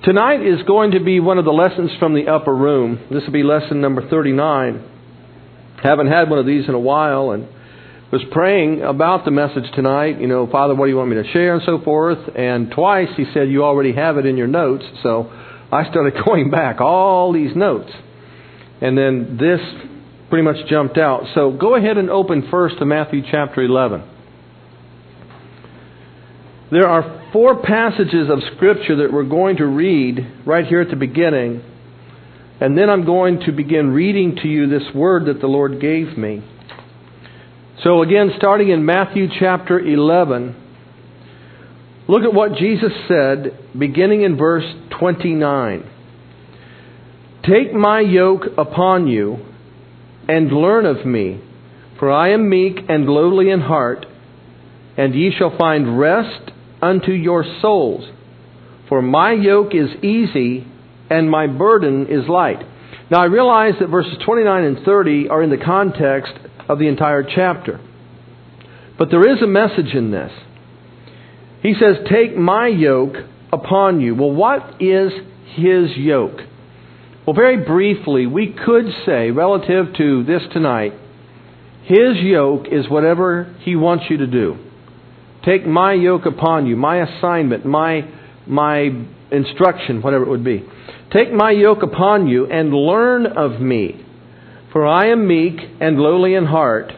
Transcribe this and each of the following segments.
Tonight is going to be one of the lessons from the upper room. This will be lesson number 39. Haven't had one of these in a while, and was praying about the message tonight. You know, Father, what do you want me to share and so forth? And twice he said, you already have it in your notes. So I started going back, all these notes. And then this pretty much jumped out. So go ahead and open first to Matthew chapter 11. There are 4 passages of Scripture that we're going to read right here at the beginning. And then I'm going to begin reading to you this word that the Lord gave me. So again, starting in Matthew chapter 11, look at what Jesus said, beginning in verse 29. Take my yoke upon you, and learn of me, for I am meek and lowly in heart, and ye shall find rest unto your souls. For my yoke is easy, and my burden is light. Now I realize that verses 29 and 30 are in the context of the entire chapter. But there is a message in this. He says, take my yoke upon you. Well, what is His yoke? Well, very briefly, we could say, relative to this tonight, His yoke is whatever He wants you to do. Take my yoke upon you, my assignment, my instruction, whatever it would be. Take my yoke upon you and learn of me, for I am meek and lowly in heart,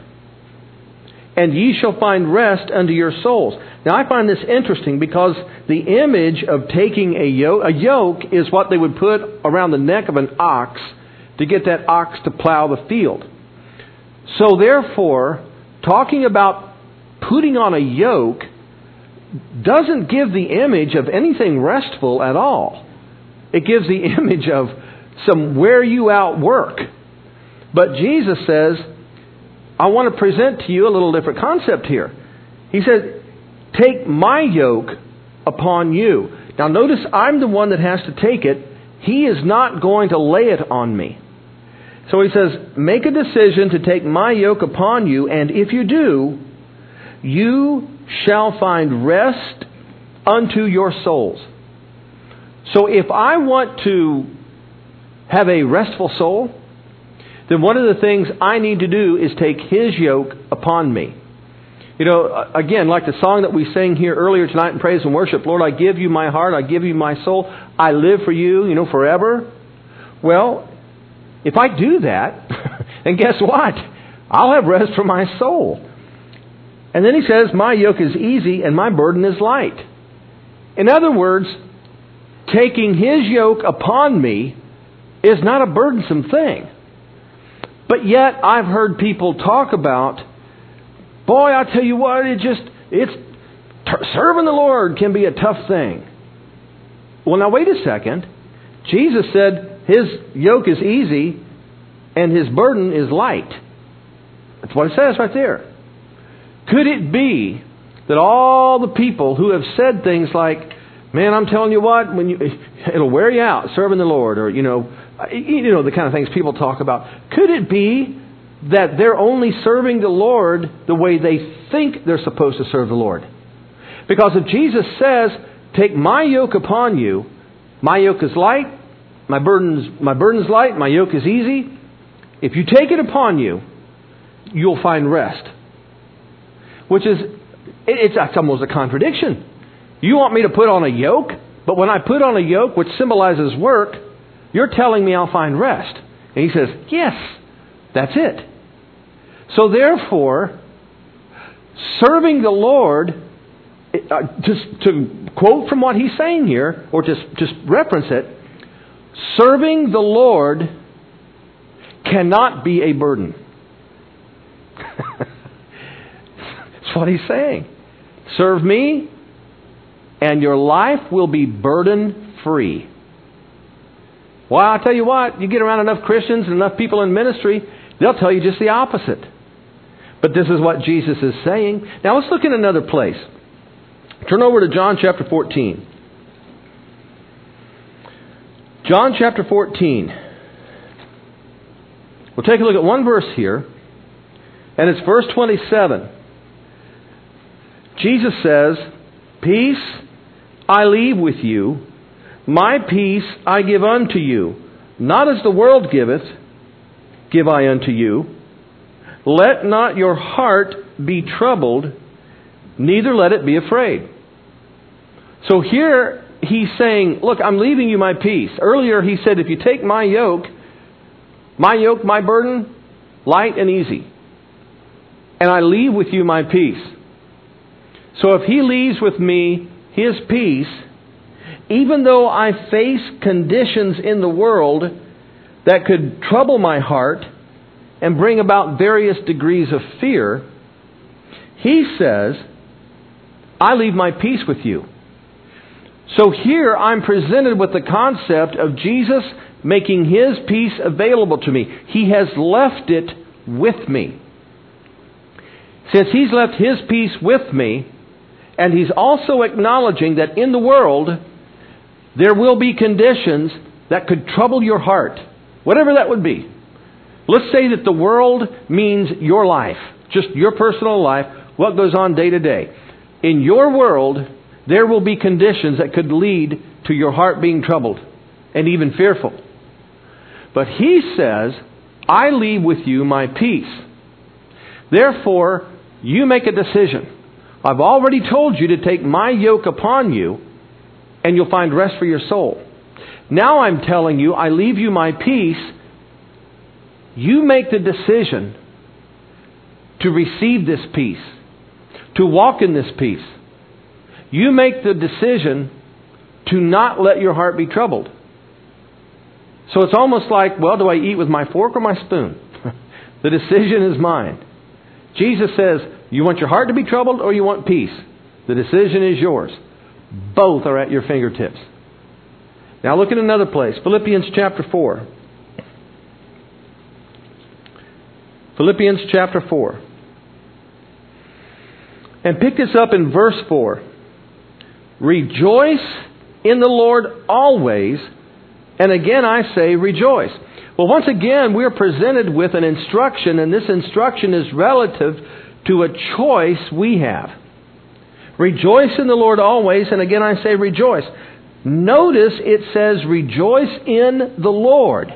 and ye shall find rest unto your souls. Now I find this interesting because the image of taking a yoke is what they would put around the neck of an ox to get that ox to plow the field. So therefore, talking about putting on a yoke doesn't give the image of anything restful at all. It gives the image of some wear you out work. But Jesus says, I want to present to you a little different concept here. He said, take my yoke upon you. Now notice I'm the one that has to take it. He is not going to lay it on me. So he says, make a decision to take my yoke upon you, and if you do, you shall find rest unto your souls. So if I want to have a restful soul, then one of the things I need to do is take His yoke upon me. You know, again, like the song that we sang here earlier tonight in praise and worship, Lord, I give you my heart, I give you my soul, I live for you, forever. Well, if I do that, and guess what? I'll have rest for my soul. And then he says, my yoke is easy and my burden is light. In other words, taking His yoke upon me is not a burdensome thing. But yet I've heard people talk about, boy, I'll tell you what, serving the Lord can be a tough thing. Well, now wait a second. Jesus said His yoke is easy and His burden is light. That's what it says right there. Could it be that all the people who have said things like, man, I'm telling you what, it'll wear you out serving the Lord, or, the kind of things people talk about. Could it be that they're only serving the Lord the way they think they're supposed to serve the Lord? Because if Jesus says, take my yoke upon you, my yoke is light, my burden's light, my yoke is easy. If you take it upon you, you'll find rest. Which is, it's almost a contradiction. You want me to put on a yoke, but when I put on a yoke, which symbolizes work, you're telling me I'll find rest. And He says, yes, that's it. So therefore, serving the Lord, just to quote from what He's saying here, or just reference it, serving the Lord cannot be a burden. That's what He's saying. Serve me, and your life will be burden-free. Well, I'll tell you what, you get around enough Christians and enough people in ministry, they'll tell you just the opposite. But this is what Jesus is saying. Now let's look at another place. Turn over to John chapter 14. John chapter 14. We'll take a look at one verse here, and it's verse 27. Jesus says, peace I leave with you, My peace I give unto you. Not as the world giveth, give I unto you. Let not your heart be troubled, neither let it be afraid. So here he's saying, look, I'm leaving you my peace. Earlier he said, if you take my yoke, my burden, light and easy. And I leave with you my peace. So if he leaves with me his peace, even though I face conditions in the world that could trouble my heart and bring about various degrees of fear, he says, I leave my peace with you. So here I'm presented with the concept of Jesus making His peace available to me. He has left it with me. Since He's left His peace with me, and He's also acknowledging that in the world there will be conditions that could trouble your heart, whatever that would be. Let's say that the world means your life, just your personal life, what goes on day to day. In your world, there will be conditions that could lead to your heart being troubled and even fearful. But He says, I leave with you my peace. Therefore, you make a decision. I've already told you to take my yoke upon you, and you'll find rest for your soul. Now I'm telling you, I leave you my peace. You make the decision to receive this peace, to walk in this peace. You make the decision to not let your heart be troubled. So it's almost like, well, do I eat with my fork or my spoon? The decision is mine. Jesus says, you want your heart to be troubled or you want peace? The decision is yours. Both are at your fingertips. Now look at another place. Philippians chapter 4. Philippians chapter 4. And pick this up in verse 4. Rejoice in the Lord always. And again I say rejoice. Well, once again we are presented with an instruction, and this instruction is relative to a choice we have. Rejoice in the Lord always, and again I say rejoice. Notice it says rejoice in the Lord.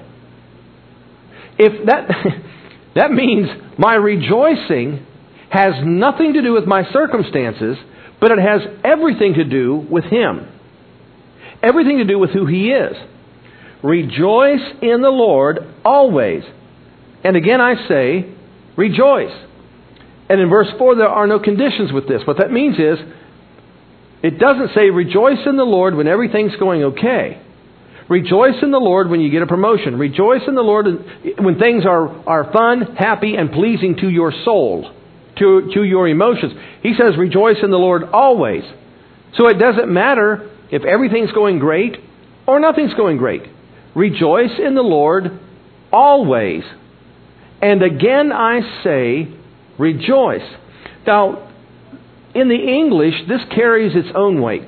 If that means my rejoicing has nothing to do with my circumstances, but it has everything to do with Him. Everything to do with who He is. Rejoice in the Lord always. And again I say, rejoice. And in verse 4 there are no conditions with this. What that means is, it doesn't say rejoice in the Lord when everything's going okay. Rejoice in the Lord when you get a promotion. Rejoice in the Lord when things are fun, happy, and pleasing to your soul, to your emotions. He says rejoice in the Lord always. So it doesn't matter if everything's going great or nothing's going great. Rejoice in the Lord always. And again I say rejoice. Now, in the English, this carries its own weight.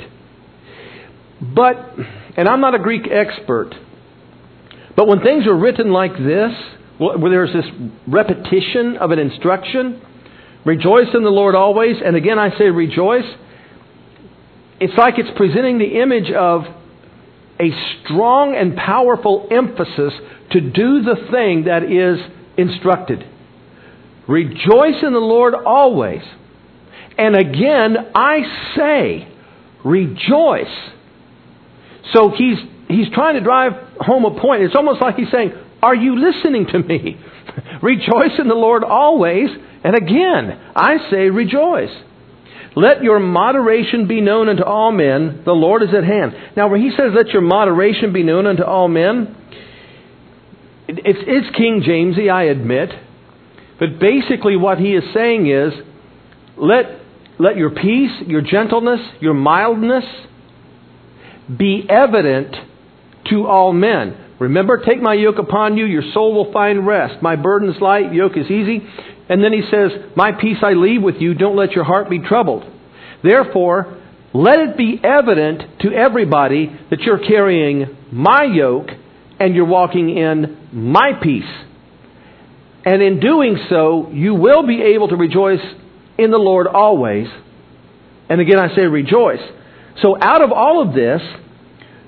But, and I'm not a Greek expert, but when things are written like this, where there's this repetition of an instruction, rejoice in the Lord always, and again I say rejoice, it's like it's presenting the image of a strong and powerful emphasis to do the thing that is instructed. Rejoice in the Lord always. And again, I say, rejoice. So he's trying to drive home a point. It's almost like he's saying, are you listening to me? Rejoice in the Lord always. And again, I say rejoice. Let your moderation be known unto all men. The Lord is at hand. Now, when he says, let your moderation be known unto all men, it's King Jamesy, I admit. But basically what he is saying is, let your peace, your gentleness, your mildness be evident to all men. Remember, take my yoke upon you, your soul will find rest. My burden is light, yoke is easy. And then he says, my peace I leave with you, don't let your heart be troubled. Therefore, let it be evident to everybody that you're carrying my yoke and you're walking in my peace. And in doing so, you will be able to rejoice in the Lord always. And again I say rejoice. So out of all of this,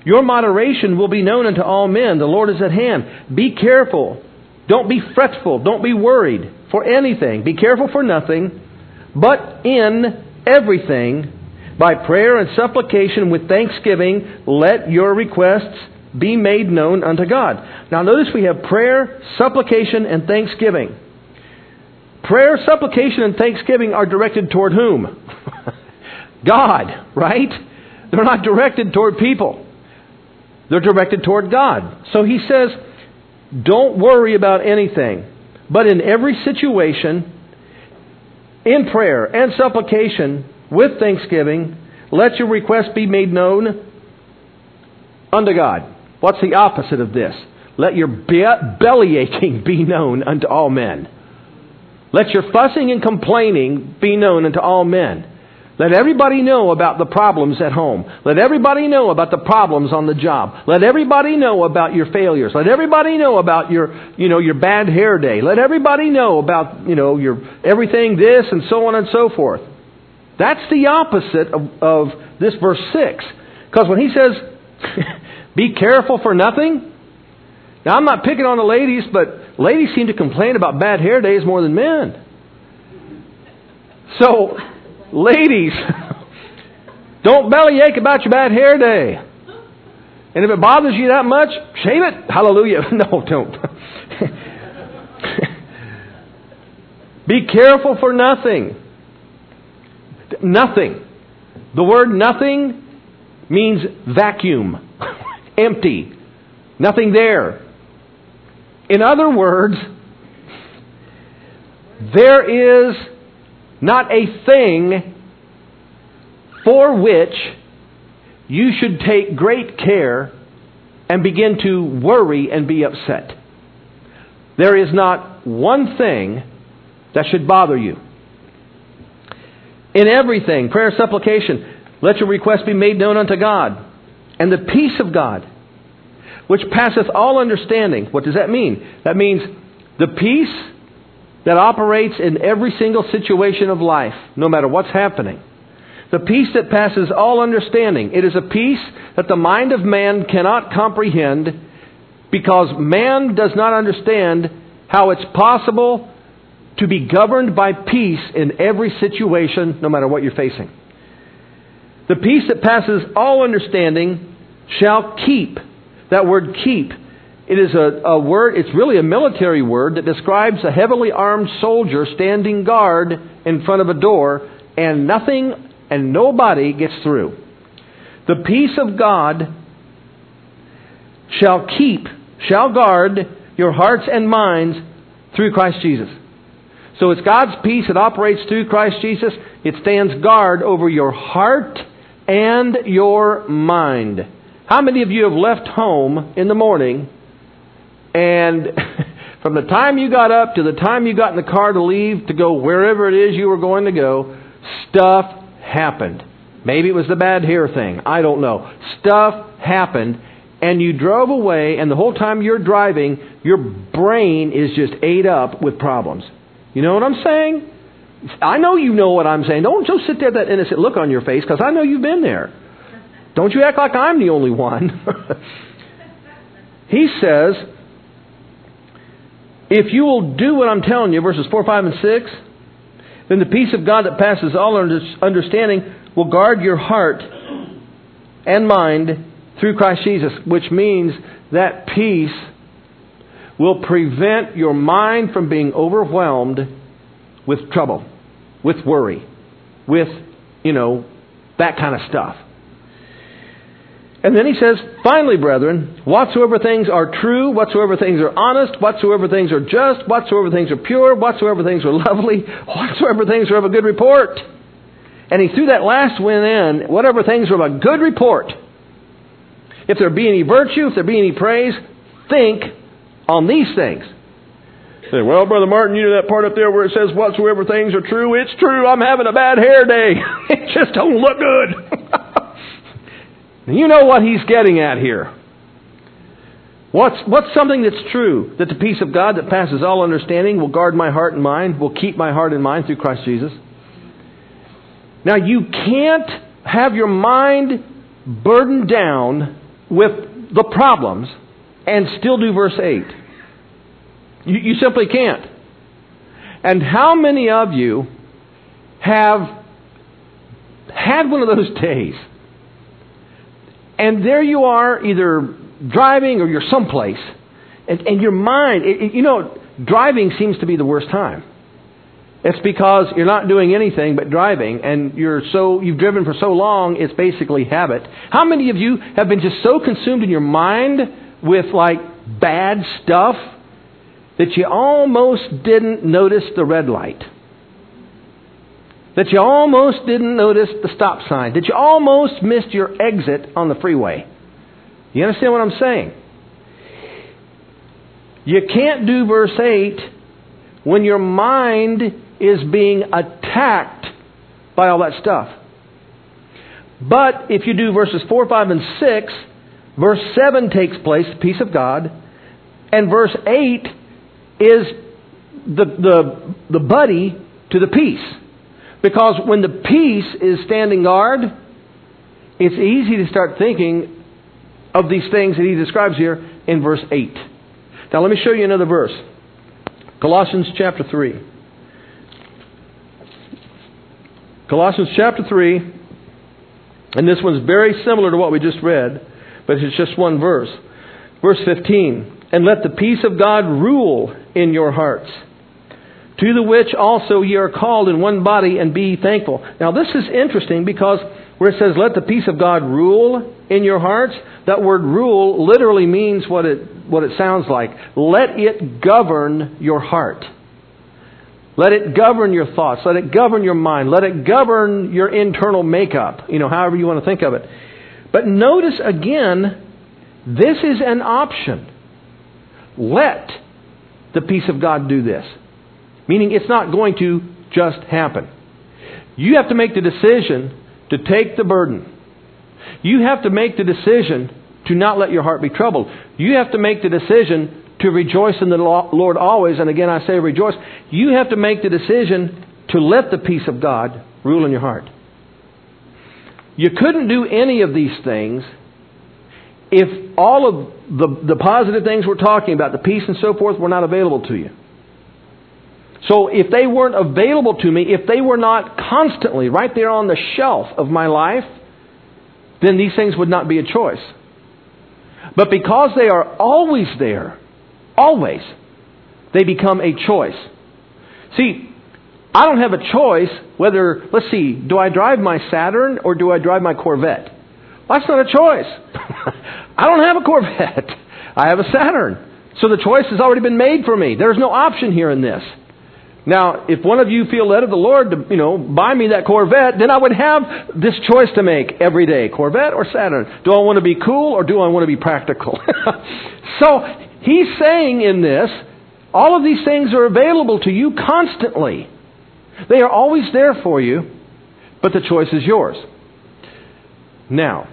Your moderation will be known unto all men. The Lord is at hand. Be careful. Don't be fretful. Don't be worried for anything. Be careful for nothing, but in everything, by prayer and supplication with thanksgiving, let your requests be made known unto God. Now notice we have prayer, supplication, and thanksgiving. Prayer, supplication, and thanksgiving are directed toward whom? God, right? They're not directed toward people. They're directed toward God. So he says, don't worry about anything, but in every situation, in prayer and supplication, with thanksgiving, let your requests be made known unto God. What's the opposite of this? Let your belly aching be known unto all men. Let your fussing and complaining be known unto all men. Let everybody know about the problems at home. Let everybody know about the problems on the job. Let everybody know about your failures. Let everybody know about your bad hair day. Let everybody know about, your everything this and so on and so forth. That's the opposite of this verse 6. Because when he says, be careful for nothing. Now I'm not picking on the ladies, but ladies seem to complain about bad hair days more than men. So, ladies, don't bellyache about your bad hair day. And if it bothers you that much, shave it. Hallelujah. No, don't. Be careful for nothing. Nothing. The word nothing means vacuum. Empty. Nothing there. In other words, there is not a thing for which you should take great care and begin to worry and be upset. There is not one thing that should bother you. In everything, prayer, supplication, let your requests be made known unto God. And the peace of God, which passeth all understanding. What does that mean? That means the peace that operates in every single situation of life, no matter what's happening. The peace that passes all understanding. It is a peace that the mind of man cannot comprehend, because man does not understand how it's possible to be governed by peace in every situation, no matter what you're facing. The peace that passes all understanding shall keep. That word keep, it is a word, it's really a military word that describes a heavily armed soldier standing guard in front of a door, and nothing and nobody gets through. The peace of God shall keep, shall guard your hearts and minds through Christ Jesus. So it's God's peace that operates through Christ Jesus. It stands guard over your heart and your mind. How many of you have left home in the morning, and from the time you got up to the time you got in the car to leave to go wherever it is you were going to go, stuff happened. Maybe it was the bad hair thing. I don't know. Stuff happened, and you drove away, and the whole time you're driving, your brain is just ate up with problems. You know what I'm saying? I know you know what I'm saying. Don't just sit there with that innocent look on your face, because I know you've been there. Don't you act like I'm the only one. He says, if you will do what I'm telling you, verses 4, 5, and 6, then the peace of God that passes all understanding will guard your heart and mind through Christ Jesus, which means that peace will prevent your mind from being overwhelmed with trouble, with worry, with, that kind of stuff. And then he says, finally, brethren, whatsoever things are true, whatsoever things are honest, whatsoever things are just, whatsoever things are pure, whatsoever things are lovely, whatsoever things are of a good report. And he threw that last one in, whatever things are of a good report. If there be any virtue, if there be any praise, think on these things. Say, well, Brother Martin, you know that part up there where it says whatsoever things are true? It's true. I'm having a bad hair day. It just don't look good. You know what he's getting at here. What's something that's true? That the peace of God that passes all understanding will guard my heart and mind, will keep my heart and mind through Christ Jesus. Now, you can't have your mind burdened down with the problems and still do verse 8. You simply can't. And how many of you have had one of those days, and there you are, either driving or you're someplace, and your mind, driving seems to be the worst time. It's because you're not doing anything but driving, and you've driven for so long, it's basically habit. How many of you have been just so consumed in your mind with bad stuff that you almost didn't notice the red light? That you almost didn't notice the stop sign? That you almost missed your exit on the freeway? You understand what I'm saying? You can't do verse 8 when your mind is being attacked by all that stuff. But if you do verses 4, 5, and 6, verse 7 takes place, the peace of God, and verse 8 is the buddy to the peace. Because when the peace is standing guard, it's easy to start thinking of these things that he describes here in verse 8. Now let me show you another verse. Colossians chapter 3. Colossians chapter 3, and this one's very similar to what we just read, but it's just one verse. Verse 15, and let the peace of God rule in your hearts, to the which also ye are called in one body, and be thankful. Now this is interesting because where it says, let the peace of God rule in your hearts, that word rule literally means what it sounds like. Let it govern your heart. Let it govern your thoughts. Let it govern your mind. Let it govern your internal makeup. However you want to think of it. But notice again, this is an option. Let the peace of God do this. Meaning it's not going to just happen. You have to make the decision to take the burden. You have to make the decision to not let your heart be troubled. You have to make the decision to rejoice in the Lord always. And again, I say rejoice. You have to make the decision to let the peace of God rule in your heart. You couldn't do any of these things if all of the positive things we're talking about, the peace and so forth, were not available to you. So if they weren't available to me, if they were not constantly right there on the shelf of my life, then these things would not be a choice. But because they are always there, always, they become a choice. See, I don't have a choice whether, do I drive my Saturn or do I drive my Corvette? Well, that's not a choice. I don't have a Corvette. I have a Saturn. So the choice has already been made for me. There's no option here in this. Now, if one of you feel led of the Lord to, buy me that Corvette, then I would have this choice to make every day. Corvette or Saturn? Do I want to be cool or do I want to be practical? So, he's saying in this, all of these things are available to you constantly. They are always there for you, but the choice is yours. Now,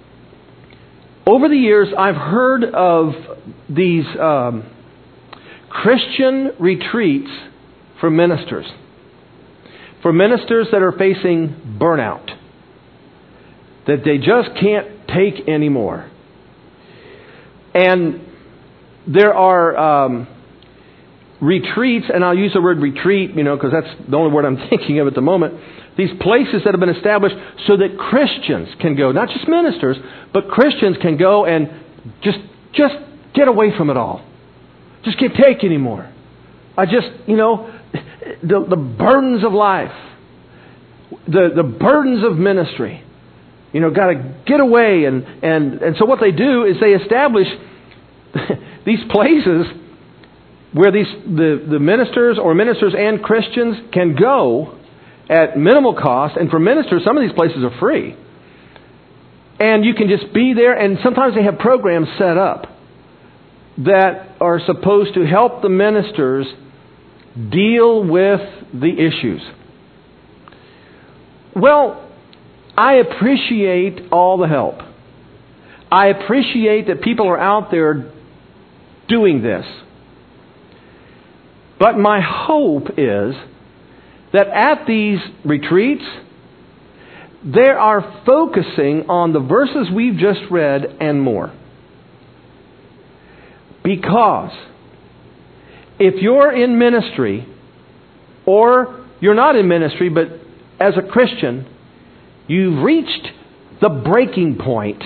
over the years, I've heard of these Christian retreats for ministers. For ministers that are facing burnout. That they just can't take anymore. And there are retreats, and I'll use the word retreat, because that's the only word I'm thinking of at the moment. These places that have been established so that Christians can go, not just ministers, but Christians can go and just get away from it all. Just can't take anymore. The burdens of life, the burdens of ministry, got to get away. And so what they do is they establish these places where the ministers or ministers and Christians can go at minimal cost. And for ministers, some of these places are free. And you can just be there, and sometimes they have programs set up that are supposed to help the ministers deal with the issues. Well, I appreciate all the help. I appreciate that people are out there doing this. But my hope is that at these retreats, they are focusing on the verses we've just read and more. Because if you're in ministry, or you're not in ministry, but as a Christian, you've reached the breaking point,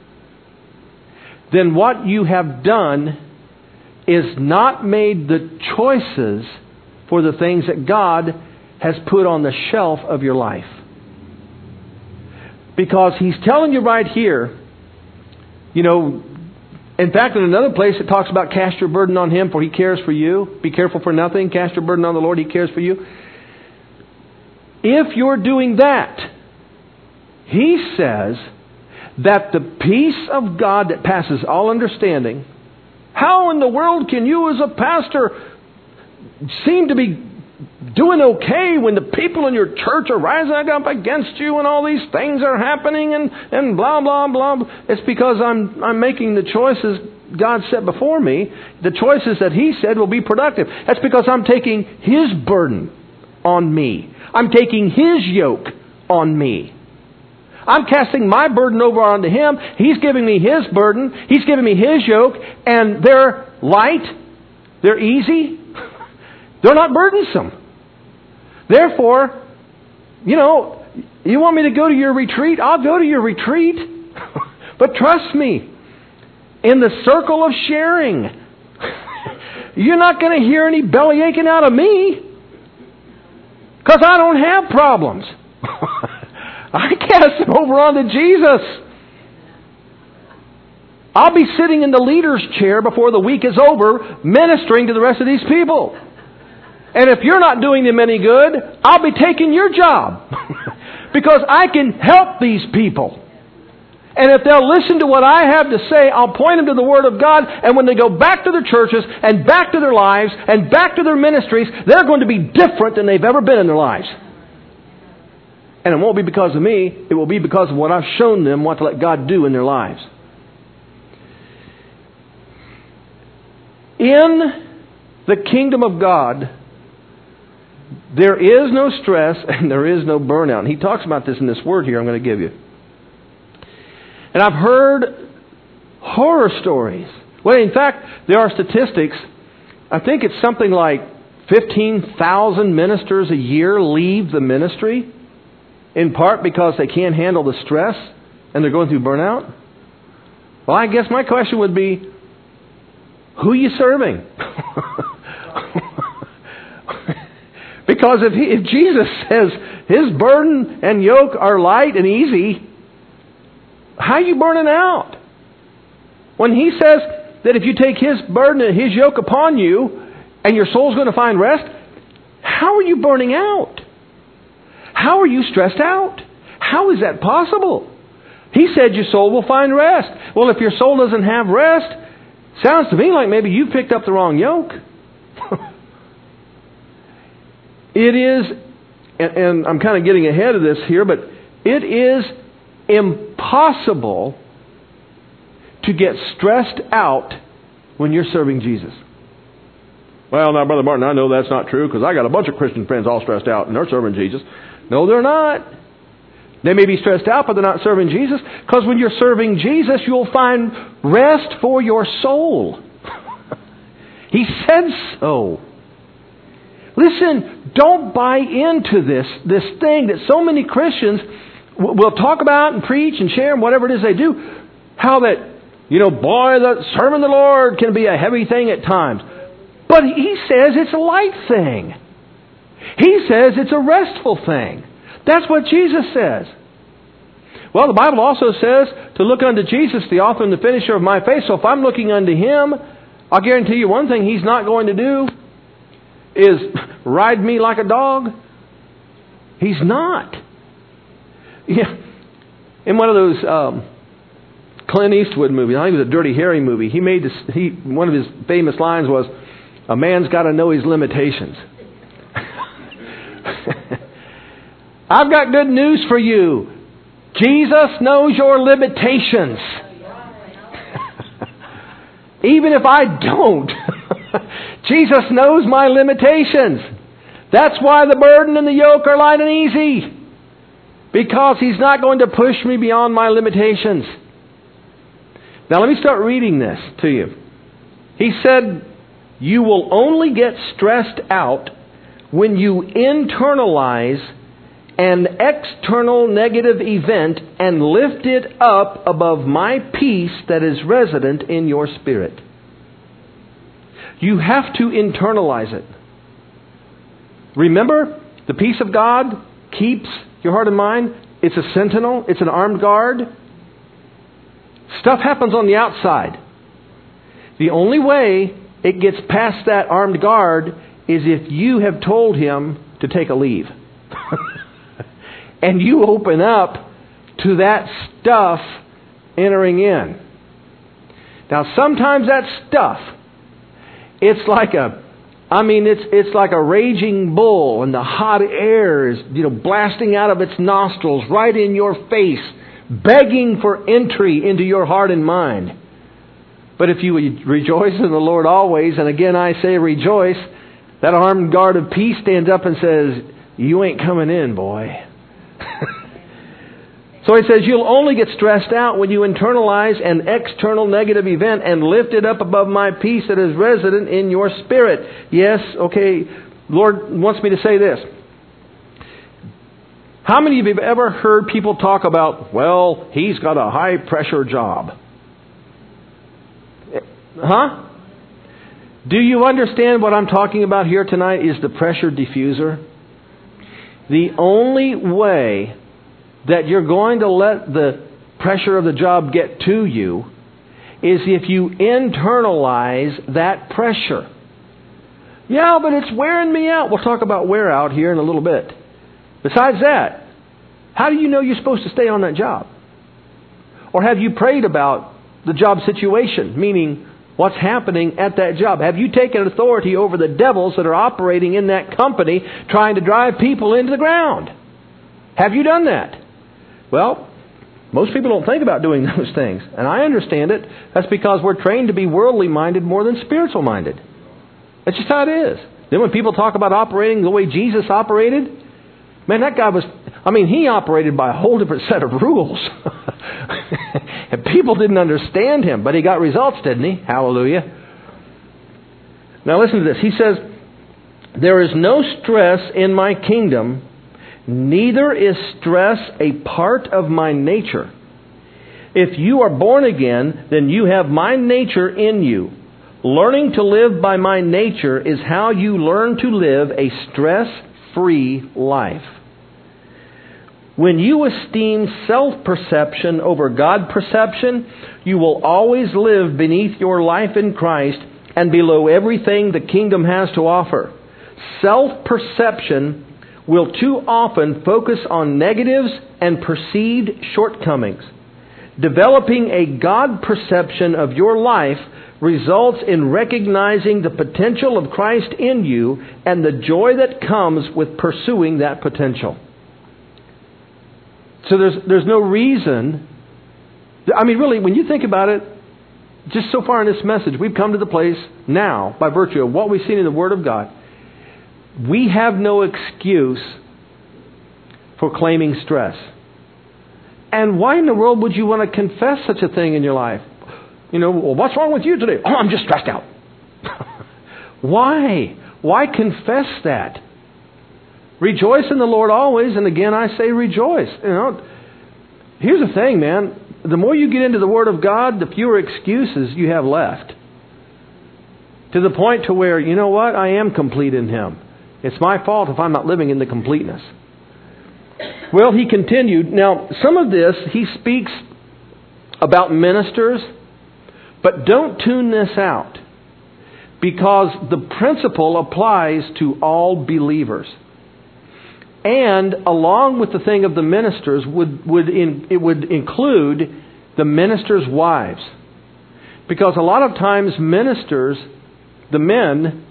then what you have done is not made the choices for the things that God has put on the shelf of your life. Because He's telling you right here, in fact, in another place it talks about cast your burden on Him, for He cares for you. Be careful for nothing. Cast your burden on the Lord. He cares for you. If you're doing that, He says that the peace of God that passes all understanding, how in the world can you as a pastor seem to be doing okay when the people in your church are rising up against you and all these things are happening and blah, blah, blah. It's because I'm making the choices God set before me. The choices that He said will be productive. That's because I'm taking His burden on me. I'm taking His yoke on me. I'm casting my burden over onto Him. He's giving me His burden. He's giving me His yoke. And they're light. They're easy. They're not burdensome. Therefore, you want me to go to your retreat? I'll go to your retreat. But trust me, in the circle of sharing, you're not going to hear any belly aching out of me. Because I don't have problems. I cast them over onto Jesus. I'll be sitting in the leader's chair before the week is over, ministering to the rest of these people. And if you're not doing them any good, I'll be taking your job. Because I can help these people. And if they'll listen to what I have to say, I'll point them to the Word of God. And when they go back to their churches and back to their lives and back to their ministries, they're going to be different than they've ever been in their lives. And it won't be because of me. It will be because of what I've shown them what to let God do in their lives. In the kingdom of God, there is no stress and there is no burnout. And He talks about this in this word here I'm going to give you. And I've heard horror stories. Well, in fact, there are statistics. I think it's something like 15,000 ministers a year leave the ministry, in part because they can't handle the stress and they're going through burnout. Well, I guess my question would be, who are you serving? Because if Jesus says His burden and yoke are light and easy, how are you burning out? When He says that if you take His burden and His yoke upon you and your soul's going to find rest, how are you burning out? How are you stressed out? How is that possible? He said your soul will find rest. Well, if your soul doesn't have rest, sounds to me like maybe you picked up the wrong yoke. It is, and I'm kind of getting ahead of this here, but it is impossible to get stressed out when you're serving Jesus. Well, now, Brother Martin, I know that's not true because I got a bunch of Christian friends all stressed out and they're serving Jesus. No, they're not. They may be stressed out, but they're not serving Jesus. Because when you're serving Jesus, you'll find rest for your soul. He said so. Listen, don't buy into this thing that so many Christians will talk about and preach and share and whatever it is they do. How that, the serving the Lord can be a heavy thing at times. But He says it's a light thing. He says it's a restful thing. That's what Jesus says. Well, the Bible also says to look unto Jesus, the author and the finisher of my faith. So if I'm looking unto Him, I'll guarantee you one thing He's not going to do is ride me like a dog. He's not. Yeah. In one of those Clint Eastwood movies, I think it was a Dirty Harry movie, he made one of his famous lines was, "A man's got to know his limitations." I've got good news for you. Jesus knows your limitations. Even if I don't, Jesus knows my limitations. That's why the burden and the yoke are light and easy. Because He's not going to push me beyond my limitations. Now let me start reading this to you. He said, you will only get stressed out when you internalize an external negative event and lift it up above my peace that is resident in your spirit. You have to internalize it. Remember, the peace of God keeps your heart and mind. It's a sentinel. It's an armed guard. Stuff happens on the outside. The only way it gets past that armed guard is if you have told him to take a leave. And you open up to that stuff entering in. Now sometimes that stuff, it's like a raging bull, and the hot air is, blasting out of its nostrils right in your face, begging for entry into your heart and mind. But if you rejoice in the Lord always, and again I say rejoice, that armed guard of peace stands up and says, you ain't coming in, boy. So he says, you'll only get stressed out when you internalize an external negative event and lift it up above my peace that is resident in your spirit. Yes, okay, Lord wants me to say this. How many of you have ever heard people talk about, well, he's got a high pressure job? Huh? Do you understand what I'm talking about here tonight is the pressure diffuser? The only way that you're going to let the pressure of the job get to you is if you internalize that pressure. Yeah, but it's wearing me out. We'll talk about wear out here in a little bit. Besides that, how do you know you're supposed to stay on that job? Or have you prayed about the job situation, meaning what's happening at that job? Have you taken authority over the devils that are operating in that company trying to drive people into the ground? Have you done that? Well, most people don't think about doing those things. And I understand it. That's because we're trained to be worldly minded more than spiritual minded. That's just how it is. Then when people talk about operating the way Jesus operated, man, that guy he operated by a whole different set of rules. And people didn't understand him, but he got results, didn't he? Hallelujah. Now listen to this. He says, there is no stress in my kingdom, neither is stress a part of my nature. If you are born again, then you have my nature in you. Learning to live by my nature is how you learn to live a stress-free life. When you esteem self-perception over God-perception, you will always live beneath your life in Christ and below everything the kingdom has to offer. Self-perception will too often focus on negatives and perceived shortcomings. Developing a God-perception of your life results in recognizing the potential of Christ in you and the joy that comes with pursuing that potential. So there's no reason. Really, when you think about it, just so far in this message, we've come to the place now, by virtue of what we've seen in the Word of God, we have no excuse for claiming stress. And why in the world would you want to confess such a thing in your life? Well, what's wrong with you today? Oh, I'm just stressed out. Why? Why confess that? Rejoice in the Lord always, and again I say rejoice. Here's the thing, man. The more you get into the Word of God, the fewer excuses you have left. To the point to where, you know what? I am complete in Him. It's my fault if I'm not living in the completeness. Well, he continued. Now, some of this, he speaks about ministers, but don't tune this out, because the principle applies to all believers. And along with the thing of the ministers, it would include the ministers' wives. Because a lot of times ministers, the men,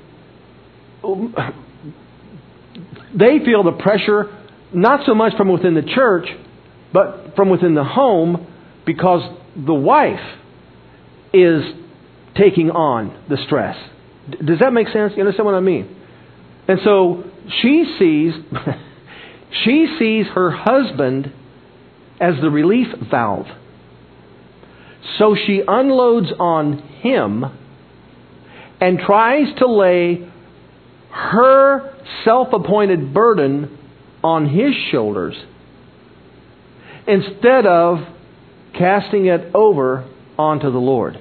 they feel the pressure not so much from within the church, but from within the home, because the wife is taking on the stress. Does that make sense? You understand what I mean? And so she sees... She sees her husband as the relief valve. So she unloads on him and tries to lay her self-appointed burden on his shoulders instead of casting it over onto the Lord.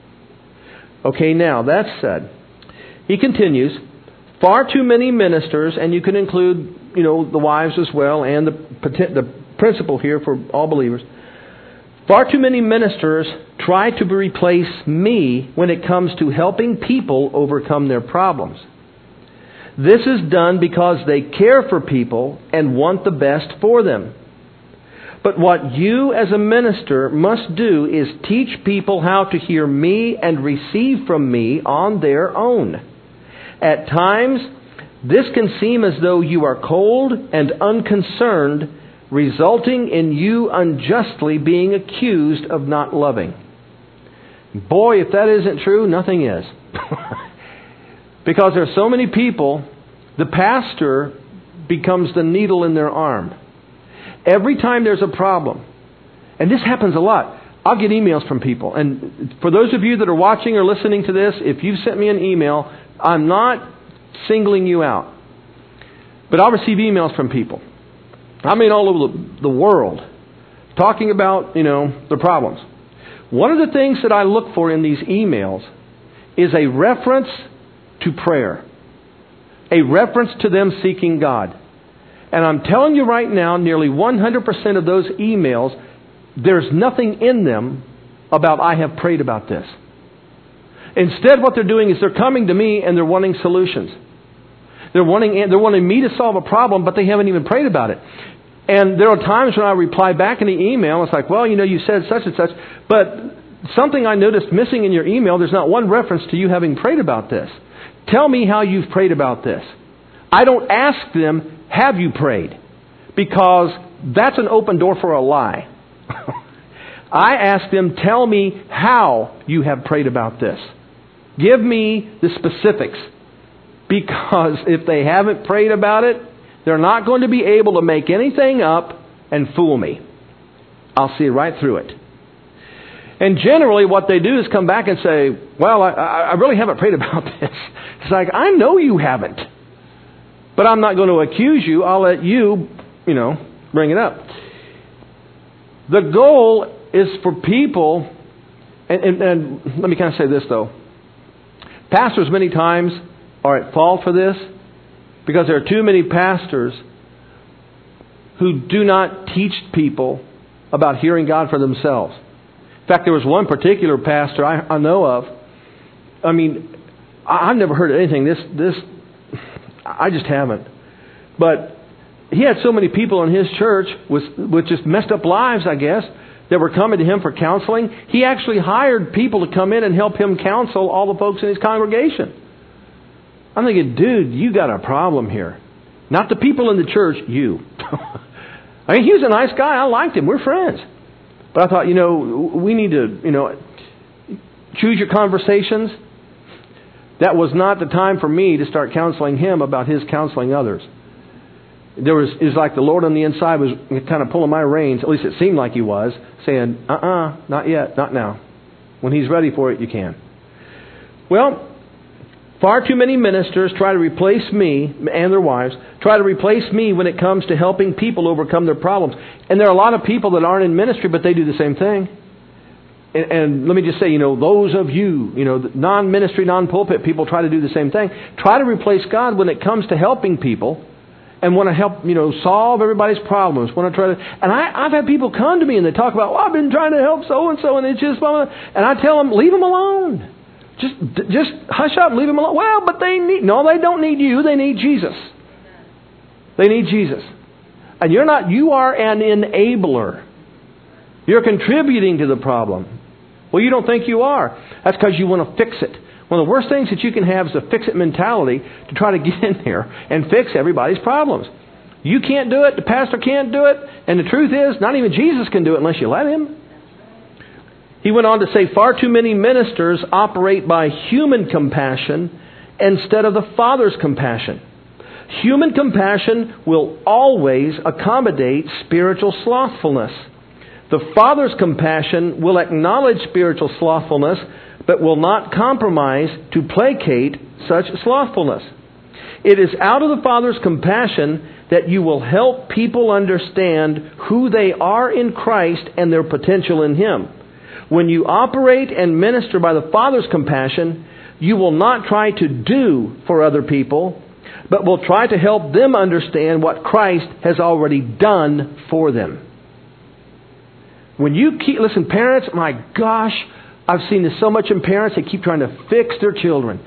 Okay, now that's said. He continues, far too many ministers, and you can include, the wives as well, and the principle here for all believers. Far too many ministers try to replace me when it comes to helping people overcome their problems. This is done because they care for people and want the best for them. But what you as a minister must do is teach people how to hear me and receive from me on their own. At times, this can seem as though you are cold and unconcerned, resulting in you unjustly being accused of not loving. Boy, if that isn't true, nothing is. Because there are so many people, the pastor becomes the needle in their arm. Every time there's a problem, and this happens a lot, I'll get emails from people. And for those of you that are watching or listening to this, if you've sent me an email, I'm not singling you out. But I'll receive emails from people. All over the world, talking about, the problems. One of the things that I look for in these emails is a reference to prayer. A reference to them seeking God. And I'm telling you right now, nearly 100% of those emails, there's nothing in them about I have prayed about this. Instead, what they're doing is they're coming to me and they're wanting solutions. They're wanting me to solve a problem, but they haven't even prayed about it. And there are times when I reply back in the email, it's like, well, you said such and such, but something I noticed missing in your email, there's not one reference to you having prayed about this. Tell me how you've prayed about this. I don't ask them, have you prayed? Because that's an open door for a lie. I ask them, tell me how you have prayed about this. Give me the specifics. Because if they haven't prayed about it, they're not going to be able to make anything up and fool me. I'll see right through it. And generally what they do is come back and say, well, I really haven't prayed about this. It's like, I know you haven't. But I'm not going to accuse you. I'll let you, bring it up. The goal is for people, and let me kind of say this though. Pastors many times are at fault for this because there are too many pastors who do not teach people about hearing God for themselves. In fact, there was one particular pastor I know of. I've never heard of anything. This I just haven't. But he had so many people in his church with just messed up lives, I guess, that were coming to him for counseling. He actually hired people to come in and help him counsel all the folks in his congregation. I'm thinking, dude, you got a problem here. Not the people in the church, you. He was a nice guy. I liked him. We're friends. But I thought, we need to, choose your conversations. That was not the time for me to start counseling him about his counseling others. It was like the Lord on the inside was kind of pulling my reins, at least it seemed like He was, saying, not yet, not now. When He's ready for it, you can. Well, far too many ministers try to replace me and their wives, try to replace me when it comes to helping people overcome their problems. And there are a lot of people that aren't in ministry, but they do the same thing. And let me just say, those of you, non-ministry, non-pulpit people try to do the same thing. Try to replace God when it comes to helping people and want to help, solve everybody's problems. And I've had people come to me and they talk about, I've been trying to help so-and-so and it's just, and I tell them, leave them alone. Just hush up and leave them alone. Well, but they don't need you. They need Jesus. They need Jesus. And you are an enabler. You're contributing to the problem. Well, you don't think you are. That's because you want to fix it. One of the worst things that you can have is a fix-it mentality to try to get in there and fix everybody's problems. You can't do it. The pastor can't do it. And the truth is, not even Jesus can do it unless you let Him. He went on to say, far too many ministers operate by human compassion instead of the Father's compassion. Human compassion will always accommodate spiritual slothfulness. The Father's compassion will acknowledge spiritual slothfulness, but will not compromise to placate such slothfulness. It is out of the Father's compassion that you will help people understand who they are in Christ and their potential in Him. When you operate and minister by the Father's compassion, you will not try to do for other people, but will try to help them understand what Christ has already done for them. When you listen, parents, my gosh, I've seen this so much in parents. They keep trying to fix their children.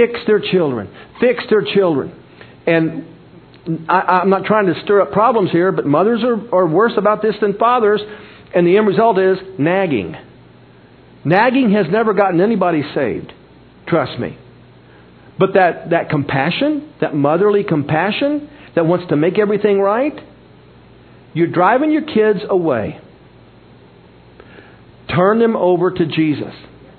And I'm not trying to stir up problems here, but mothers are worse about this than fathers. And the end result is nagging. Nagging has never gotten anybody saved. Trust me. But that compassion, that motherly compassion that wants to make everything right, you're driving your kids away. Turn them over to Jesus.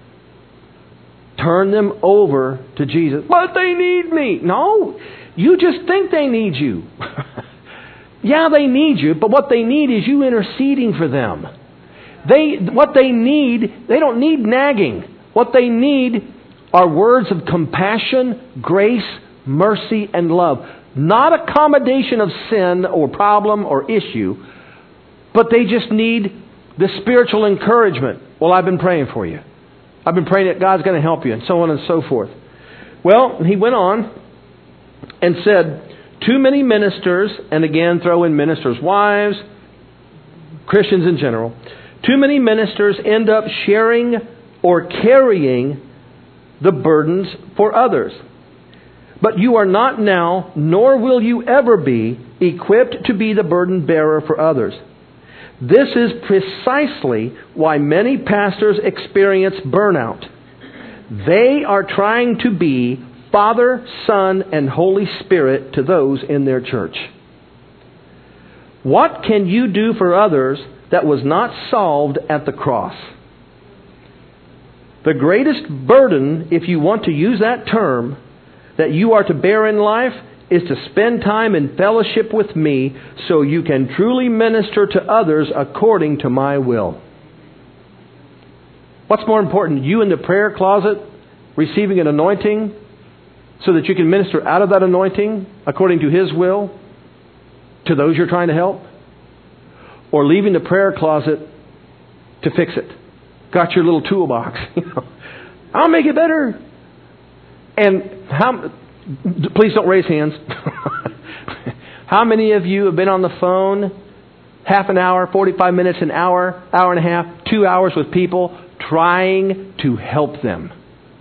Turn them over to Jesus. But they need me. No, you just think they need you. Yeah, they need you, but what they need is you interceding for them. They don't need nagging. What they need are words of compassion, grace, mercy, and love. Not accommodation of sin or problem or issue, but they just need the spiritual encouragement. Well, I've been praying for you. I've been praying that God's going to help you, and so on and so forth. Well, he went on and said, too many ministers, and again throw in ministers' wives, Christians in general, too many ministers end up sharing or carrying the burdens for others. But you are not now, nor will you ever be, equipped to be the burden bearer for others. This is precisely why many pastors experience burnout. They are trying to be Father, Son, and Holy Spirit to those in their church. What can you do for others that was not solved at the cross? The greatest burden, if you want to use that term, that you are to bear in life is to spend time in fellowship with me so you can truly minister to others according to my will. What's more important, you in the prayer closet receiving an anointing so that you can minister out of that anointing according to His will to those you're trying to help? Or leaving the prayer closet to fix it? Got your little toolbox. I'll make it better. And please don't raise hands. How many of you have been on the phone half an hour, 45 minutes, an hour, hour and a half, 2 hours with people trying to help them?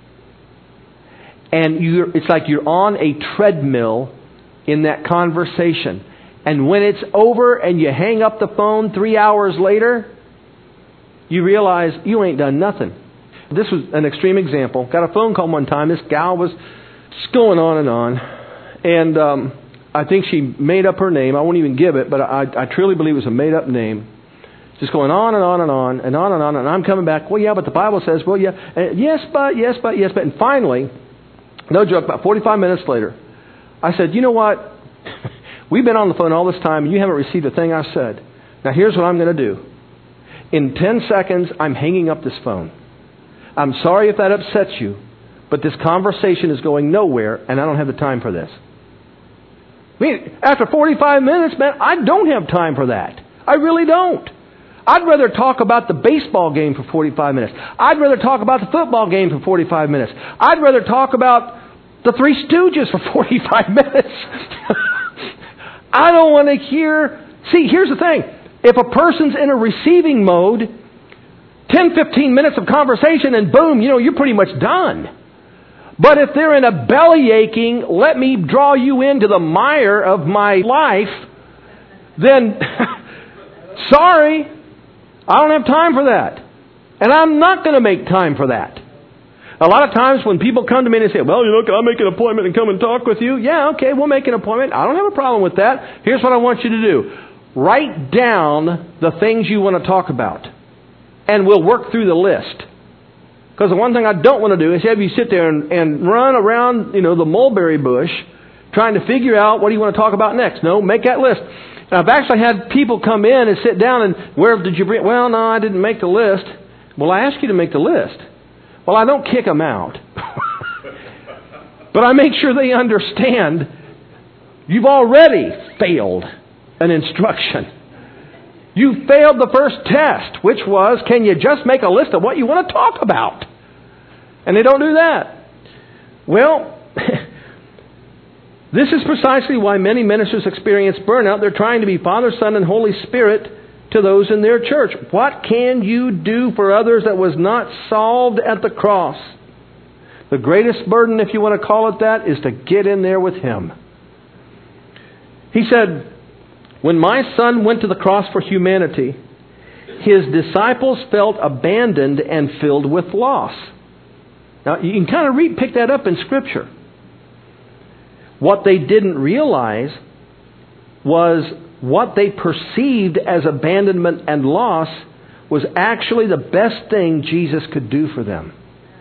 And it's like you're on a treadmill in that conversation. And when it's over and you hang up the phone 3 hours later, you realize you ain't done nothing. This was an extreme example. Got a phone call one time. This gal was just going on and on. And I think she made up her name. I won't even give it, but I truly believe it was a made-up name. Just going on and on and on and on and on. And I'm coming back, well, yeah, but the Bible says, well, yeah, yes, but. And finally, no joke, about 45 minutes later, I said, you know what? We've been on the phone all this time, and you haven't received a thing I've said. Now, here's what I'm going to do. In 10 seconds, I'm hanging up this phone. I'm sorry if that upsets you, but this conversation is going nowhere, and I don't have the time for this. I mean, after 45 minutes, man, I don't have time for that. I really don't. I'd rather talk about the baseball game for 45 minutes. I'd rather talk about the football game for 45 minutes. I'd rather talk about the Three Stooges for 45 minutes. I don't want to hear... See, here's the thing. If a person's in a receiving mode, 10, 15 minutes of conversation and boom, you're pretty much done. But if they're in a belly aching, let me draw you into the mire of my life, then sorry, I don't have time for that. And I'm not going to make time for that. A lot of times when people come to me and they say, well, can I make an appointment and come and talk with you? Yeah, okay, we'll make an appointment. I don't have a problem with that. Here's what I want you to do. Write down the things you want to talk about. And we'll work through the list. Because the one thing I don't want to do is have you sit there and run around, the mulberry bush trying to figure out what do you want to talk about next. No, make that list. And I've actually had people come in and sit down and, where did you bring? Well, no, I didn't make the list. Well, I asked you to make the list. Well, I don't kick them out. But I make sure they understand you've already failed an instruction. You failed the first test, which was, can you just make a list of what you want to talk about? And they don't do that. Well, this is precisely why many ministers experience burnout. They're trying to be Father, Son, and Holy Spirit to those in their church. What can you do for others that was not solved at the cross? The greatest burden, if you want to call it that, is to get in there with Him. He said, when my Son went to the cross for humanity, His disciples felt abandoned and filled with loss. Now, you can kind of pick that up in Scripture. What they didn't realize was what they perceived as abandonment and loss was actually the best thing Jesus could do for them.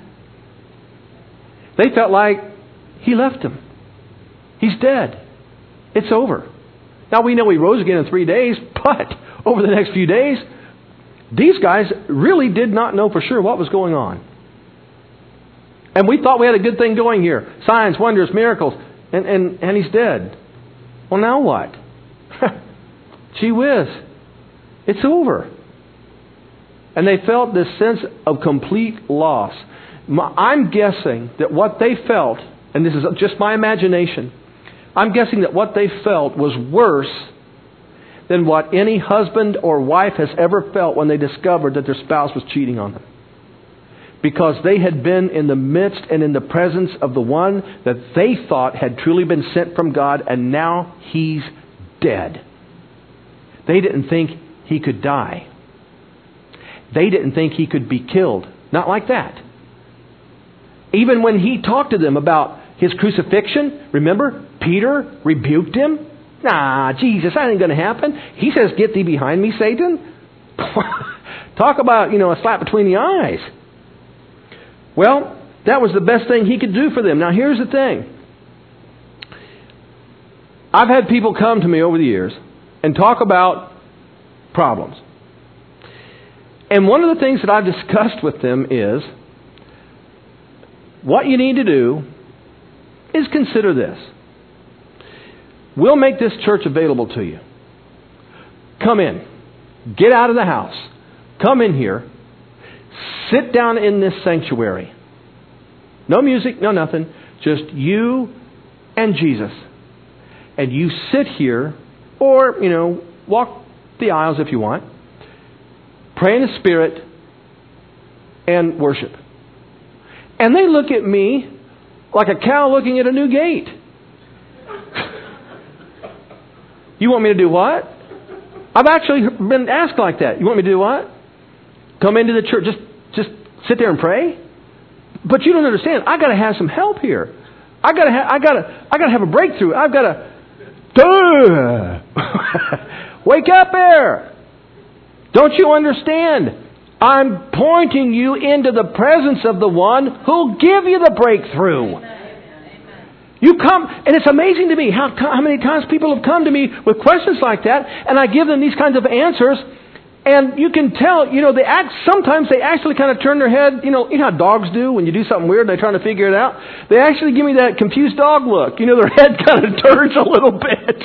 They felt like He left them. He's dead. It's over. Now we know He rose again in 3 days, but over the next few days, these guys really did not know for sure what was going on. And we thought we had a good thing going here. Signs, wonders, miracles. And He's dead. Well, now what? Gee whiz. It's over. And they felt this sense of complete loss. I'm guessing that what they felt, and this is just my imagination, I'm guessing that what they felt was worse than what any husband or wife has ever felt when they discovered that their spouse was cheating on them. Because they had been in the midst and in the presence of the one that they thought had truly been sent from God, and now He's dead. They didn't think He could die. They didn't think He could be killed. Not like that. Even when He talked to them about His crucifixion, remember, Peter rebuked Him. Nah, Jesus, that ain't going to happen. He says, get thee behind me, Satan. Talk about, a slap between the eyes. Well, that was the best thing He could do for them. Now, here's the thing. I've had people come to me over the years and talk about problems. And one of the things that I've discussed with them is, what you need to do is consider this. We'll make this church available to you. Come in. Get out of the house. Come in here. Sit down in this sanctuary. No music, no nothing. Just you and Jesus. And you sit here, or, walk the aisles if you want. Pray in the Spirit and worship. And they look at me like a cow looking at a new gate. You want me to do what? I've actually been asked like that. You want me to do what? Come into the church, just sit there and pray? But you don't understand. I got to have some help here. I got to have a breakthrough. I've got to wake up there. Don't you understand? I'm pointing you into the presence of the one who'll give you the breakthrough. You come, and it's amazing to me how many times people have come to me with questions like that, and I give them these kinds of answers, and you can tell, sometimes they actually kind of turn their head, you know how dogs do when you do something weird, they're trying to figure it out? They actually give me that confused dog look. Their head kind of turns a little bit.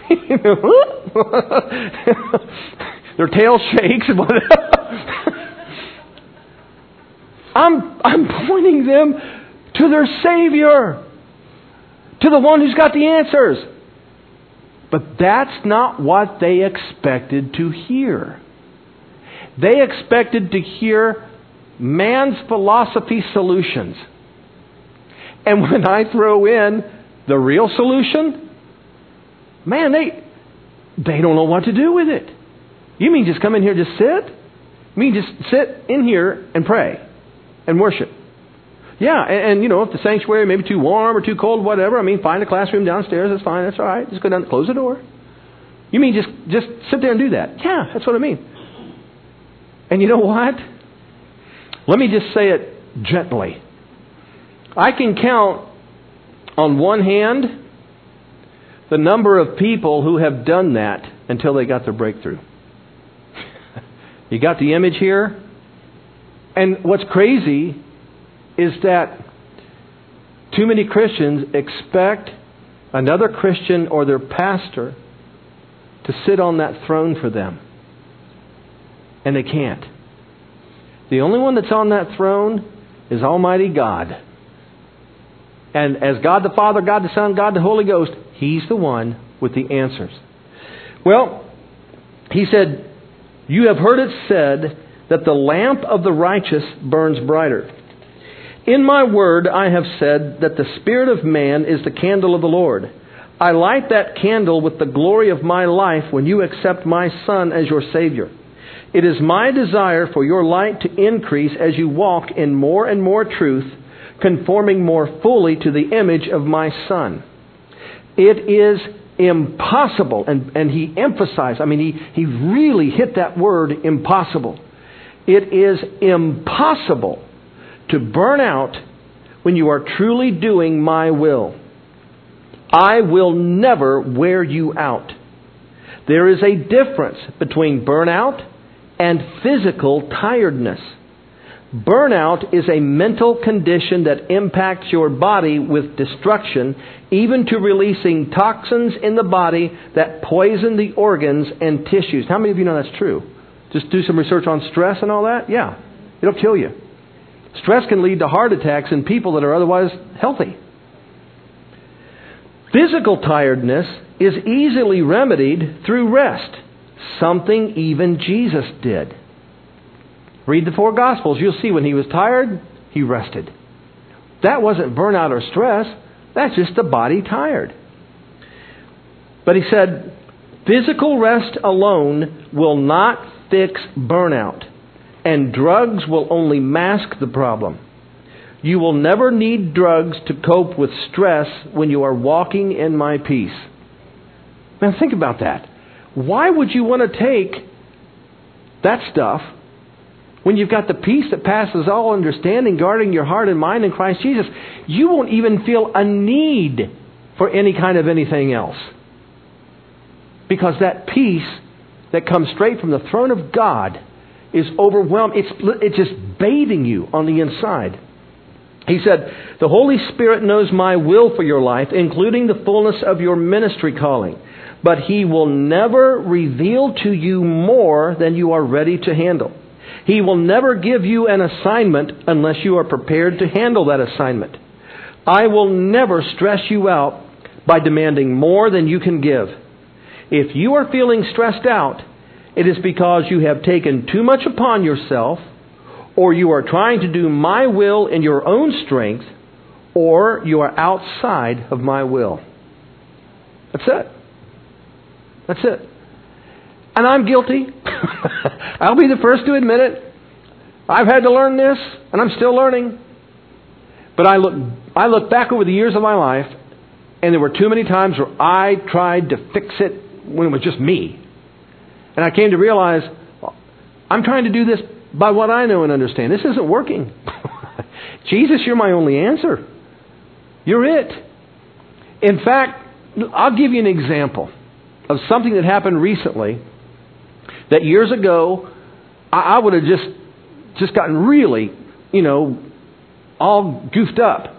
Their tail shakes and whatever. I'm pointing them to their Savior, to the one who's got the answers. But that's not what they expected to hear. They expected to hear man's philosophy solutions. And when I throw in the real solution, man, they don't know what to do with it. You mean just come in here and just sit? You mean just sit in here and pray and worship? Yeah, and if the sanctuary may be too warm or too cold, whatever, find a classroom downstairs, that's fine, that's all right. Just go down and close the door. You mean just sit there and do that? Yeah, that's what I mean. And you know what? Let me just say it gently. I can count on one hand the number of people who have done that until they got their breakthrough. You got the image here? And what's crazy is that too many Christians expect another Christian or their pastor to sit on that throne for them. And they can't. The only one that's on that throne is Almighty God. And as God the Father, God the Son, God the Holy Ghost, He's the one with the answers. Well, He said, "You have heard it said that the lamp of the righteous burns brighter. In my word I have said that the spirit of man is the candle of the Lord. I light that candle with the glory of my life when you accept my Son as your Savior. It is my desire for your light to increase as you walk in more and more truth, conforming more fully to the image of my Son. It is impossible," and he emphasized, he really hit that word, impossible. It is impossible to burn out when you are truly doing my will. I will never wear you out. There is a difference between burnout and physical tiredness. Burnout is a mental condition that impacts your body with destruction, even to releasing toxins in the body that poison the organs and tissues. How many of you know that's true? Just do some research on stress and all that? Yeah, it'll kill you. Stress can lead to heart attacks in people that are otherwise healthy. Physical tiredness is easily remedied through rest, something even Jesus did. Read the 4 Gospels. You'll see when He was tired, He rested. That wasn't burnout or stress. That's just the body tired. But He said, physical rest alone will not fix burnout, and drugs will only mask the problem. You will never need drugs to cope with stress when you are walking in my peace. Now think about that. Why would you want to take that stuff when you've got the peace that passes all understanding guarding your heart and mind in Christ Jesus? You won't even feel a need for any kind of anything else. Because that peace that comes straight from the throne of God is overwhelming. It's just bathing you on the inside. He said, the Holy Spirit knows my will for your life, including the fullness of your ministry calling. But He will never reveal to you more than you are ready to handle. He will never give you an assignment unless you are prepared to handle that assignment. I will never stress you out by demanding more than you can give. If you are feeling stressed out, it is because you have taken too much upon yourself, or you are trying to do my will in your own strength, or you are outside of my will. That's it. That's it. And I'm guilty. I'll be the first to admit it. I've had to learn this, and I'm still learning. But I look back over the years of my life, and there were too many times where I tried to fix it when it was just me. And I came to realize, I'm trying to do this by what I know and understand. This isn't working. Jesus, you're my only answer. You're it. In fact, I'll give you an example of something that happened recently that years ago I would have just gotten really, all goofed up.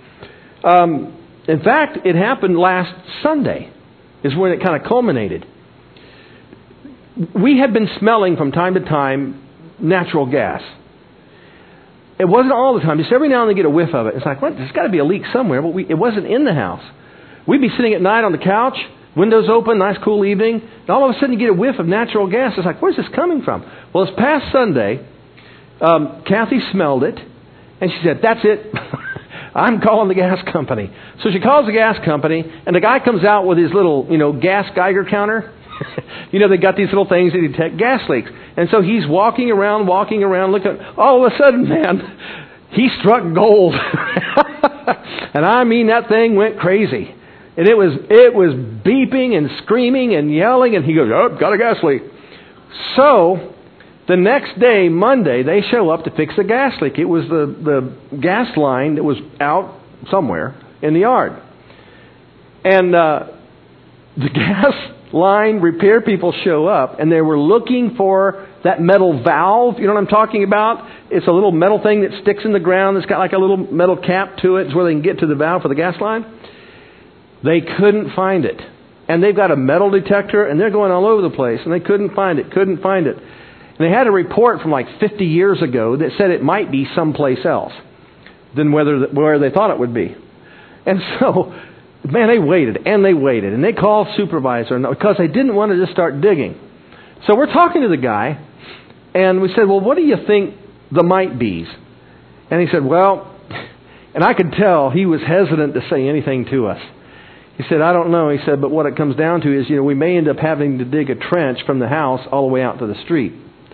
In fact, it happened last Sunday is when it kind of culminated. We had been smelling from time to time natural gas. It wasn't all the time. Just every now and then get a whiff of it. It's like, what? There's got to be a leak somewhere. But it wasn't in the house. We'd be sitting at night on the couch, windows open, nice cool evening, and all of a sudden you get a whiff of natural gas. It's like, where's this coming from? Well, this past Sunday, Kathy smelled it, and she said, that's it. I'm calling the gas company. So she calls the gas company, and the guy comes out with his little, gas Geiger counter. They got these little things that detect gas leaks. And so he's walking around, looking. All of a sudden, man, he struck gold. And I mean, that thing went crazy. And it was beeping and screaming and yelling. And he goes, oh, got a gas leak. So the next day, Monday, they show up to fix the gas leak. It was the gas line that was out somewhere in the yard. And the gas line repair people show up, and they were looking for that metal valve. You know what I'm talking about? It's a little metal thing that sticks in the ground. It's got like a little metal cap to it. It's where they can get to the valve for the gas line. They couldn't find it. And they've got a metal detector, and they're going all over the place, and they couldn't find it. And they had a report from like 50 years ago that said it might be someplace else than where they thought it would be. And so, man, they waited, and they called supervisor because they didn't want to just start digging. So we're talking to the guy, and we said, well, what do you think the might be's? And he said, well, and I could tell he was hesitant to say anything to us. He said, I don't know. He said, but what it comes down to is, we may end up having to dig a trench from the house all the way out to the street.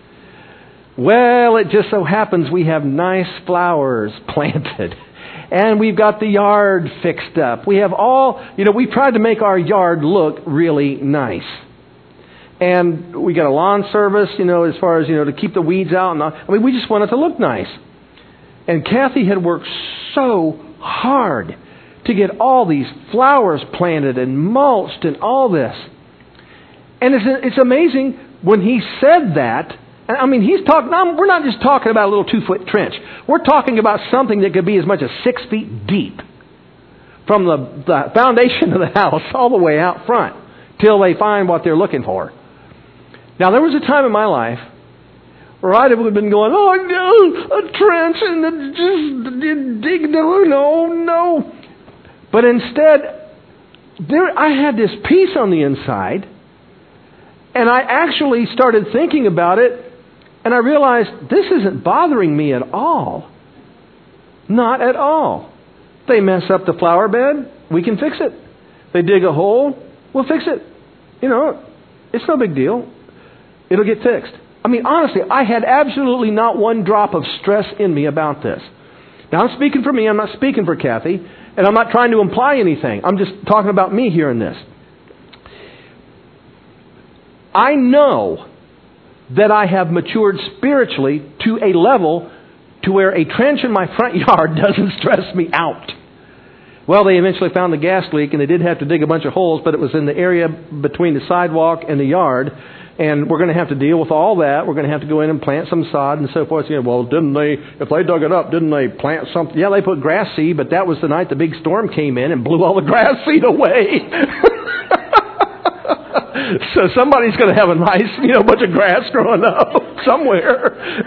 Well, it just so happens we have nice flowers planted. And we've got the yard fixed up. We have we've tried to make our yard look really nice. And we got a lawn service, as far as, to keep the weeds out. And we just want it to look nice. And Kathy had worked so hard to get all these flowers planted and mulched and all this. And it's amazing when he said that. He's talking. We're not just talking about a little 2-foot trench. We're talking about something that could be as much as 6 feet deep, from the foundation of the house all the way out front, till they find what they're looking for. Now, there was a time in my life where I would have been going, oh no, a trench and just dig. No. But instead, I had this peace on the inside, and I actually started thinking about it. And I realized this isn't bothering me at all. Not at all. They mess up the flower bed, we can fix it. They dig a hole, we'll fix it. It's no big deal. It'll get fixed. Honestly, I had absolutely not one drop of stress in me about this. Now, I'm speaking for me, I'm not speaking for Kathy, and I'm not trying to imply anything. I'm just talking about me here in this. I know that I have matured spiritually to a level to where a trench in my front yard doesn't stress me out. Well, they eventually found the gas leak, and they did have to dig a bunch of holes, but it was in the area between the sidewalk and the yard, and we're going to have to deal with all that. We're going to have to go in and plant some sod and so forth. Well, if they dug it up, didn't they plant something? Yeah, they put grass seed, but that was the night the big storm came in and blew all the grass seed away. So somebody's going to have a nice, bunch of grass growing up somewhere.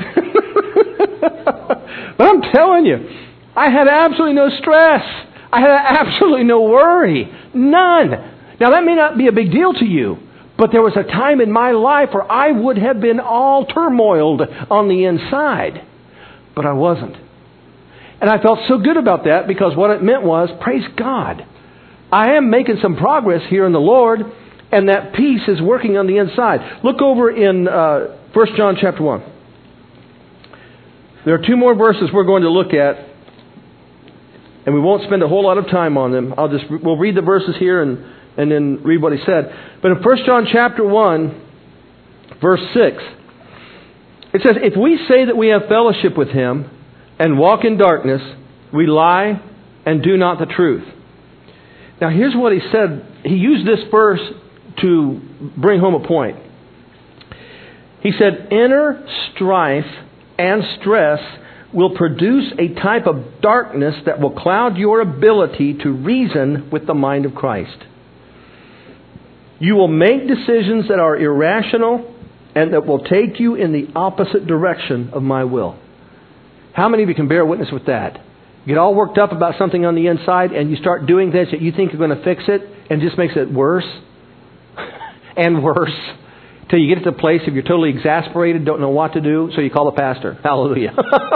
But I'm telling you, I had absolutely no stress. I had absolutely no worry. None. Now, that may not be a big deal to you, but there was a time in my life where I would have been all turmoiled on the inside. But I wasn't. And I felt so good about that, because what it meant was, praise God, I am making some progress here in the Lord, and that peace is working on the inside. Look over in 1 John chapter 1. There are 2 more verses we're going to look at, and we won't spend a whole lot of time on them. We'll read the verses here and then read what he said. But in 1 John chapter 1, verse 6, it says, if we say that we have fellowship with Him and walk in darkness, we lie and do not the truth. Now here's what he said. He used this verse to bring home a point. He said, inner strife and stress will produce a type of darkness that will cloud your ability to reason with the mind of Christ. You will make decisions that are irrational and that will take you in the opposite direction of my will. How many of you can bear witness with that? You get all worked up about something on the inside, and you start doing things that you think are going to fix it, and it just makes it worse and worse, till you get to the place if you're totally exasperated, don't know what to do, so you call the pastor. Hallelujah.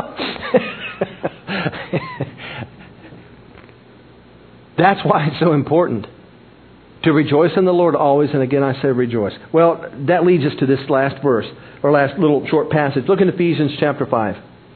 That's why it's so important to rejoice in the Lord always, and again I say rejoice. Well, that leads us to this last verse, or last little short passage. Look in Ephesians chapter 5.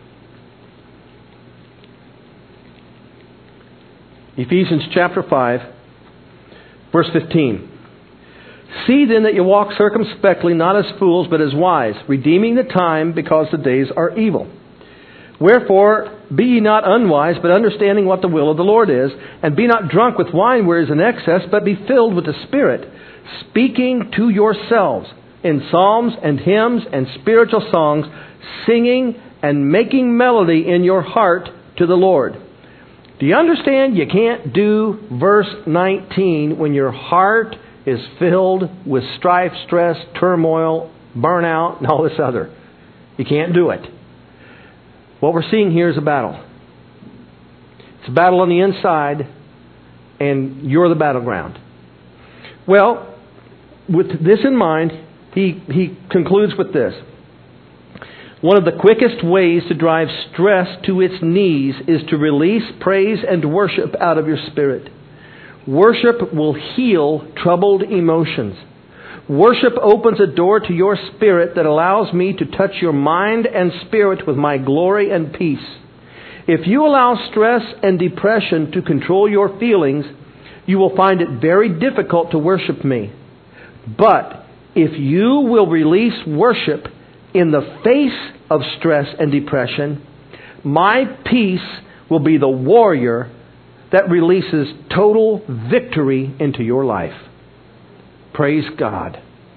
Ephesians chapter 5, verse 15. See then that you walk circumspectly, not as fools, but as wise, redeeming the time, because the days are evil. Wherefore, be ye not unwise, but understanding what the will of the Lord is. And be not drunk with wine where is an excess, but be filled with the Spirit, speaking to yourselves in psalms and hymns and spiritual songs, singing and making melody in your heart to the Lord. Do you understand you can't do verse 19 when your heart is filled with strife, stress, turmoil, burnout, and all this other? You can't do it. What we're seeing here is a battle. It's a battle on the inside, and you're the battleground. Well, with this in mind, he concludes with this. One of the quickest ways to drive stress to its knees is to release praise and worship out of your spirit. Worship will heal troubled emotions. Worship opens a door to your spirit that allows me to touch your mind and spirit with my glory and peace. If you allow stress and depression to control your feelings, you will find it very difficult to worship me. But if you will release worship in the face of stress and depression, my peace will be the warrior that releases total victory into your life. Praise God.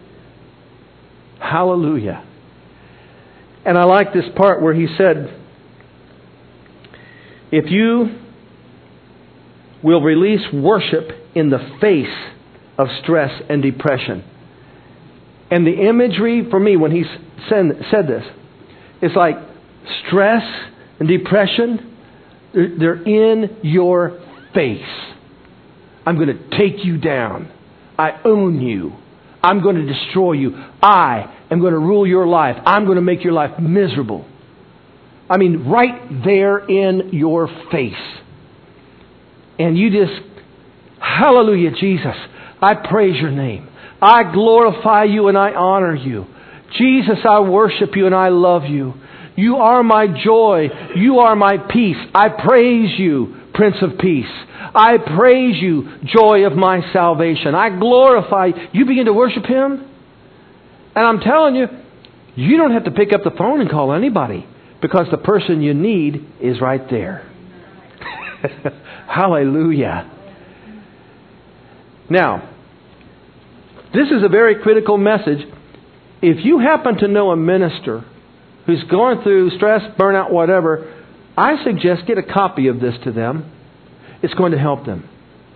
Hallelujah. And I like this part where he said, if you will release worship in the face of stress and depression. And the imagery for me when he said this, it's like stress and depression, they're in your face. I'm going to take you down. I own you. I'm going to destroy you. I am going to rule your life. I'm going to make your life miserable. I mean, right there in your face. And you just, hallelujah, Jesus, I praise your name. I glorify you and I honor you. Jesus, I worship you and I love you. You are my joy. You are my peace. I praise you, Prince of Peace. I praise you, joy of my salvation. I glorify you. You begin to worship Him. And I'm telling you, you don't have to pick up the phone and call anybody because the person you need is right there. Hallelujah. Now, this is a very critical message. If you happen to know a minister who's going through stress, burnout, whatever, I suggest get a copy of this to them. It's going to help them.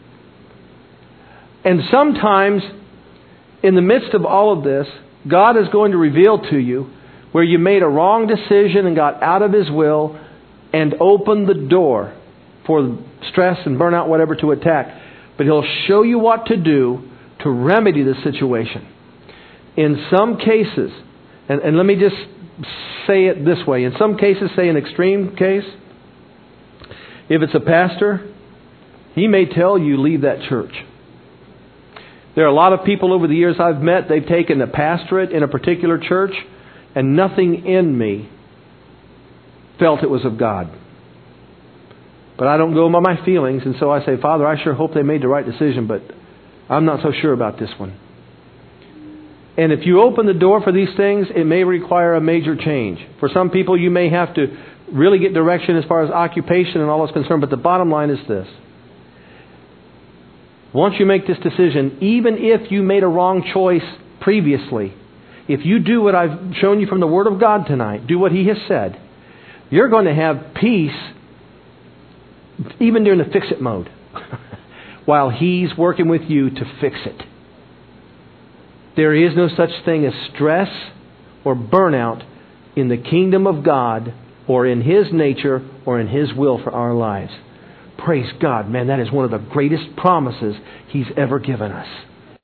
And sometimes, in the midst of all of this, God is going to reveal to you where you made a wrong decision and got out of His will and opened the door for stress and burnout, whatever, to attack. But He'll show you what to do to remedy the situation. In some cases, and let me just say it this way. In some cases, say an extreme case, if it's a pastor, he may tell you, leave that church. There are a lot of people over the years I've met, they've taken a pastorate in a particular church, and nothing in me felt it was of God. But I don't go by my feelings, and so I say, Father, I sure hope they made the right decision, but I'm not so sure about this one. And if you open the door for these things, it may require a major change. For some people, you may have to really get direction as far as occupation and all that's concerned. But the bottom line is this. Once you make this decision, even if you made a wrong choice previously, if you do what I've shown you from the Word of God tonight, do what He has said, you're going to have peace even during the fix-it mode while He's working with you to fix it. There is no such thing as stress or burnout in the kingdom of God or in His nature or in His will for our lives. Praise God, man, that is one of the greatest promises He's ever given us.